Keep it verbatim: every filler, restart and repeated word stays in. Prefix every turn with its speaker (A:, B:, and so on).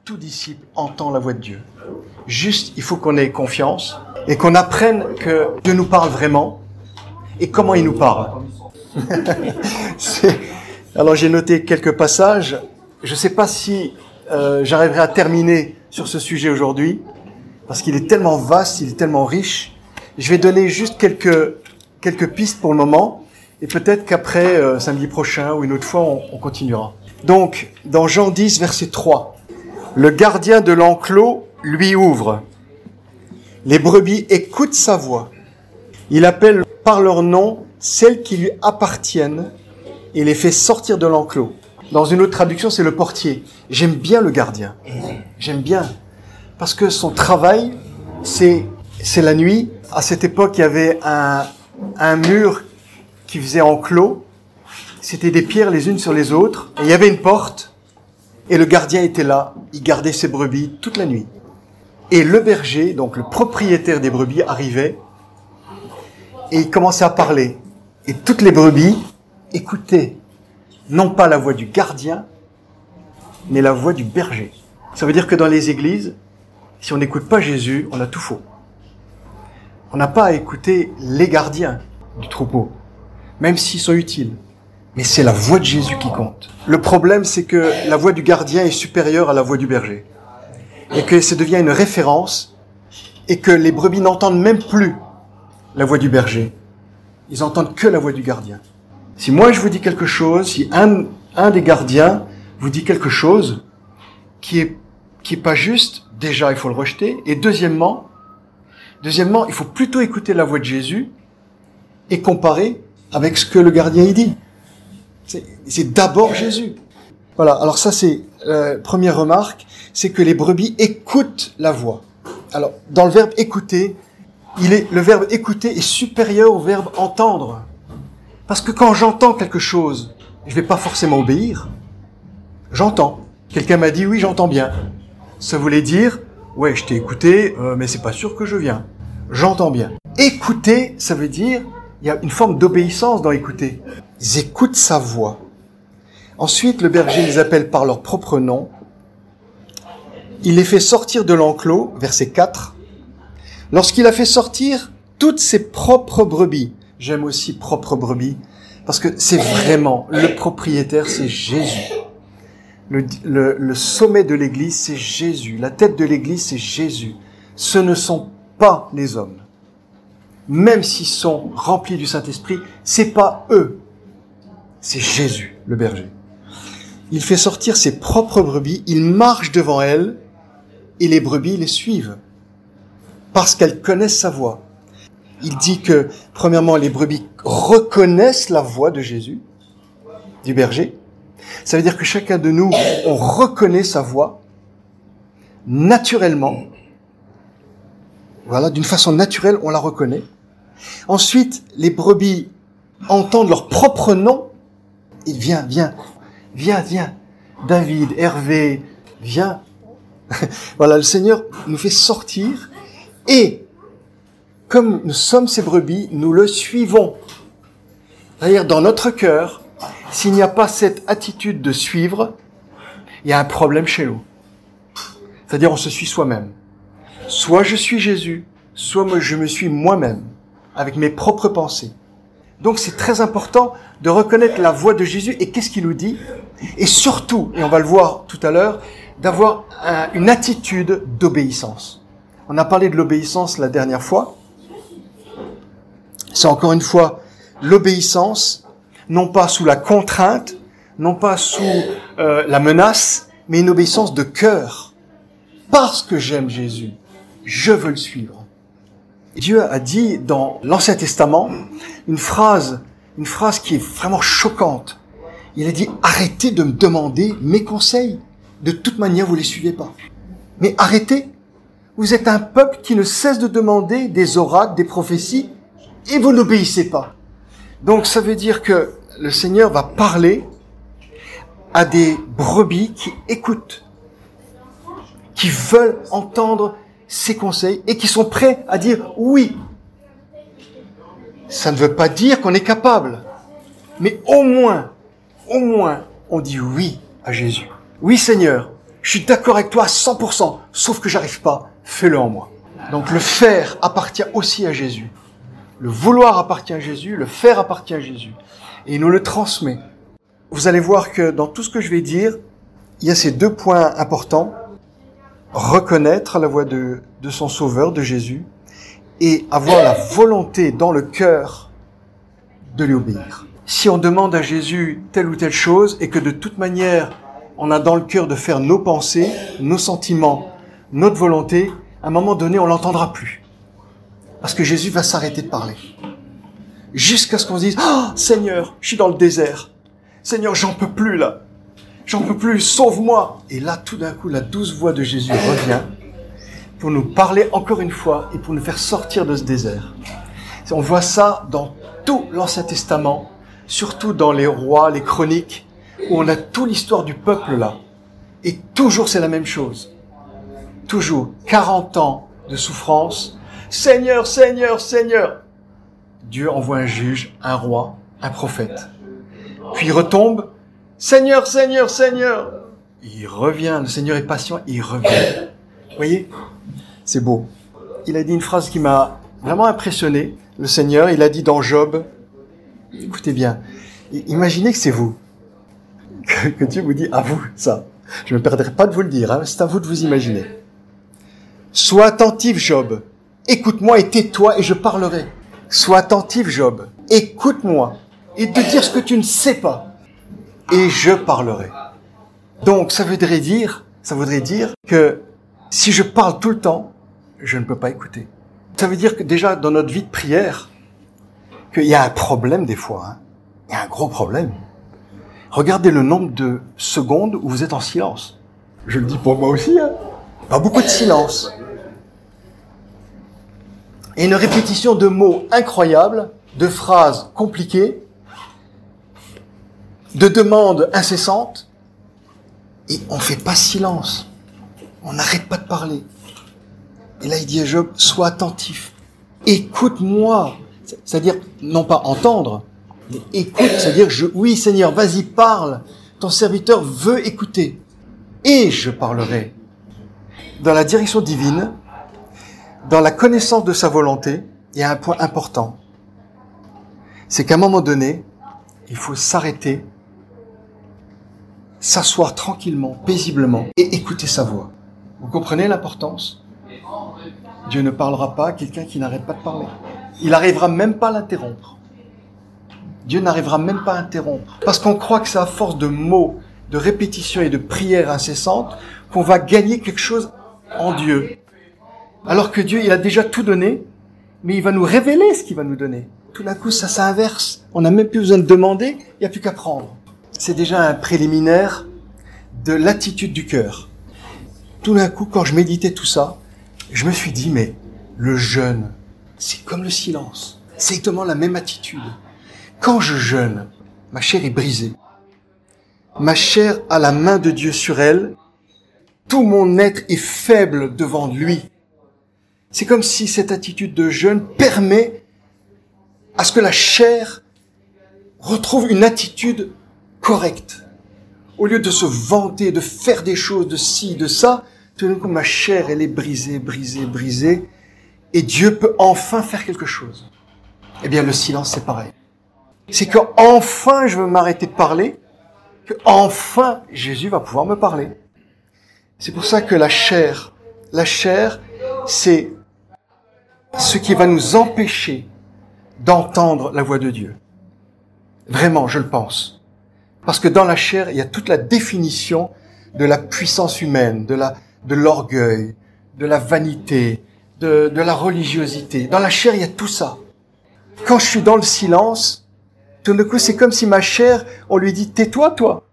A: tout disciple entend la voix de Dieu. Juste, il faut qu'on ait confiance et qu'on apprenne que Dieu nous parle vraiment et comment il nous parle. C'est... Alors j'ai noté quelques passages. Je ne sais pas si euh, j'arriverai à terminer sur ce sujet aujourd'hui, parce qu'il est tellement vaste, il est tellement riche. Je vais donner juste quelques quelques pistes pour le moment, et peut-être qu'après, euh, samedi prochain ou une autre fois, on, on continuera. Donc, dans Jean dix, verset trois, « Le gardien de l'enclos lui ouvre. Les brebis écoutent sa voix. Il appelle par leur nom celles qui lui appartiennent et les fait sortir de l'enclos. » Dans une autre traduction, c'est le portier. J'aime bien le gardien. J'aime bien. Parce que son travail, c'est, c'est la nuit. À cette époque, il y avait un, un mur qui faisait enclos. C'était des pierres les unes sur les autres. Et il y avait une porte. Et le gardien était là. Il gardait ses brebis toute la nuit. Et le berger, donc le propriétaire des brebis, arrivait. Et il commençait à parler. Et toutes les brebis écoutaient. Non pas la voix du gardien, mais la voix du berger. Ça veut dire que dans les églises, si on n'écoute pas Jésus, on a tout faux. On n'a pas à écouter les gardiens du troupeau, même s'ils sont utiles. Mais c'est la voix de Jésus qui compte. Le problème, c'est que la voix du gardien est supérieure à la voix du berger. Et que ça devient une référence, et que les brebis n'entendent même plus la voix du berger. Ils entendent que la voix du gardien. Si moi je vous dis quelque chose, si un, un des gardiens vous dit quelque chose qui est, qui est pas juste, déjà il faut le rejeter. Et deuxièmement, deuxièmement, il faut plutôt écouter la voix de Jésus et comparer avec ce que le gardien y dit. C'est, c'est d'abord Jésus. Voilà. Alors ça c'est la première remarque, c'est que les brebis écoutent la voix. Alors dans le verbe écouter, il est, le verbe écouter est supérieur au verbe entendre. Parce que quand j'entends quelque chose, je vais pas forcément obéir. J'entends. Quelqu'un m'a dit, oui, j'entends bien. Ça voulait dire, ouais, je t'ai écouté, euh, mais c'est pas sûr que je viens. J'entends bien. Écouter, ça veut dire, il y a une forme d'obéissance dans écouter. Ils écoutent sa voix. Ensuite, le berger les appelle par leur propre nom. Il les fait sortir de l'enclos, verset quatre. Lorsqu'il a fait sortir toutes ses propres brebis. J'aime aussi propre brebis, parce que c'est vraiment, le propriétaire, c'est Jésus. Le, le, le sommet de l'Église, c'est Jésus. La tête de l'Église, c'est Jésus. Ce ne sont pas les hommes. Même s'ils sont remplis du Saint-Esprit, c'est pas eux. C'est Jésus, le berger. Il fait sortir ses propres brebis, il marche devant elles, et les brebis les suivent, parce qu'elles connaissent sa voix. Il dit que, premièrement, les brebis reconnaissent la voix de Jésus, du berger. Ça veut dire que chacun de nous, on reconnaît sa voix, naturellement. Voilà, d'une façon naturelle, on la reconnaît. Ensuite, les brebis entendent leur propre nom. Il vient, viens, viens, viens. David, Hervé, viens. Voilà, le Seigneur nous fait sortir et comme nous sommes ses brebis, nous le suivons. C'est-à-dire, dans notre cœur, s'il n'y a pas cette attitude de suivre, il y a un problème chez nous. C'est-à-dire, on se suit soi-même. Soit je suis Jésus, soit je me suis moi-même, avec mes propres pensées. Donc, c'est très important de reconnaître la voix de Jésus et qu'est-ce qu'il nous dit. Et surtout, et on va le voir tout à l'heure, d'avoir un, une attitude d'obéissance. On a parlé de l'obéissance la dernière fois. C'est encore une fois l'obéissance, non pas sous la contrainte, non pas sous euh, la menace, mais une obéissance de cœur. Parce que j'aime Jésus, je veux le suivre. Dieu a dit dans l'Ancien Testament une phrase, une phrase qui est vraiment choquante. Il a dit « Arrêtez de me demander mes conseils. De toute manière, vous les suivez pas. Mais arrêtez. Vous êtes un peuple qui ne cesse de demander des oracles, des prophéties, et vous n'obéissez pas. » Donc ça veut dire que le Seigneur va parler à des brebis qui écoutent, qui veulent entendre ses conseils et qui sont prêts à dire oui. Ça ne veut pas dire qu'on est capable, mais au moins, au moins, on dit oui à Jésus. Oui Seigneur, Je suis d'accord avec toi à cent pour cent, sauf que j'arrive pas. Fais-le en moi. Donc le faire appartient aussi à Jésus. Le vouloir appartient à Jésus, le faire appartient à Jésus. Et il nous le transmet. Vous allez voir que dans tout ce que je vais dire, il y a ces deux points importants. Reconnaître la voix de, de son Sauveur, de Jésus, et avoir la volonté dans le cœur de lui obéir. Si on demande à Jésus telle ou telle chose, et que de toute manière, on a dans le cœur de faire nos pensées, nos sentiments, notre volonté, à un moment donné, on l'entendra plus. Parce que Jésus va s'arrêter de parler. Jusqu'à ce qu'on se dise, « Oh, Seigneur, je suis dans le désert. Seigneur, j'en peux plus là. J'en peux plus, sauve-moi. » Et là, tout d'un coup, la douce voix de Jésus revient pour nous parler encore une fois et pour nous faire sortir de ce désert. On voit ça dans tout l'Ancien Testament, surtout dans les rois, les chroniques, où on a toute l'histoire du peuple là. Et toujours c'est la même chose. Toujours, quarante ans de souffrance. Seigneur, Seigneur, Seigneur. Dieu envoie un juge, un roi, un prophète. Puis il retombe. Seigneur, Seigneur, Seigneur. Il revient, le Seigneur est patient, il revient. Vous voyez? C'est beau. Il a dit une phrase qui m'a vraiment impressionné. Le Seigneur, il a dit dans Job, écoutez bien, imaginez que c'est vous. Que, que Dieu vous dit à vous, ça. Je ne me perdrai pas de vous le dire, hein, c'est à vous de vous imaginer. Sois attentif, Job. Écoute-moi et tais-toi et je parlerai. Sois attentif, Job. Écoute-moi et de dire ce que tu ne sais pas. Et je parlerai. Donc, ça voudrait dire, ça voudrait dire que si je parle tout le temps, je ne peux pas écouter. Ça veut dire que déjà, dans notre vie de prière, qu'il y a un problème des fois. Hein. Il y a un gros problème. Regardez le nombre de secondes où vous êtes en silence. Je le dis pour moi aussi. Hein. Pas beaucoup de silence. Et une répétition de mots incroyables, de phrases compliquées, de demandes incessantes. Et on ne fait pas silence. On n'arrête pas de parler. Et là, il dit à Job, sois attentif. Écoute-moi. C'est-à-dire, non pas entendre, mais écoute, c'est-à-dire, je, oui, Seigneur, vas-y, parle. Ton serviteur veut écouter. Et je parlerai. Dans la direction divine, dans la connaissance de sa volonté, il y a un point important. C'est qu'à un moment donné, il faut s'arrêter, s'asseoir tranquillement, paisiblement, et écouter sa voix. Vous comprenez l'importance? Dieu ne parlera pas à quelqu'un qui n'arrête pas de parler. Il n'arrivera même pas à l'interrompre. Dieu n'arrivera même pas à interrompre. Parce qu'on croit que c'est à force de mots, de répétitions et de prières incessantes qu'on va gagner quelque chose en Dieu. Alors que Dieu, il a déjà tout donné, mais il va nous révéler ce qu'il va nous donner. Tout d'un coup, ça s'inverse. On n'a même plus besoin de demander, il n'y a plus qu'à prendre. C'est déjà un préliminaire de l'attitude du cœur. Tout d'un coup, quand je méditais tout ça, je me suis dit, mais le jeûne, c'est comme le silence. C'est exactement la même attitude. Quand je jeûne, ma chair est brisée. Ma chair a la main de Dieu sur elle. Tout mon être est faible devant lui. C'est comme si cette attitude de jeûne permet à ce que la chair retrouve une attitude correcte. Au lieu de se vanter, de faire des choses, de ci, de ça, tout d'un coup, ma chair, elle est brisée, brisée, brisée, et Dieu peut enfin faire quelque chose. Eh bien, le silence, c'est pareil. C'est que enfin je veux m'arrêter de parler, que enfin Jésus va pouvoir me parler. C'est pour ça que la chair, la chair, c'est ce qui va nous empêcher d'entendre la voix de Dieu. Vraiment, je le pense. Parce que dans la chair, il y a toute la définition de la puissance humaine, de la, de l'orgueil, de la vanité, de, de la religiosité. Dans la chair, il y a tout ça. Quand je suis dans le silence, tout d'un coup, c'est comme si ma chair, on lui dit, tais-toi, toi.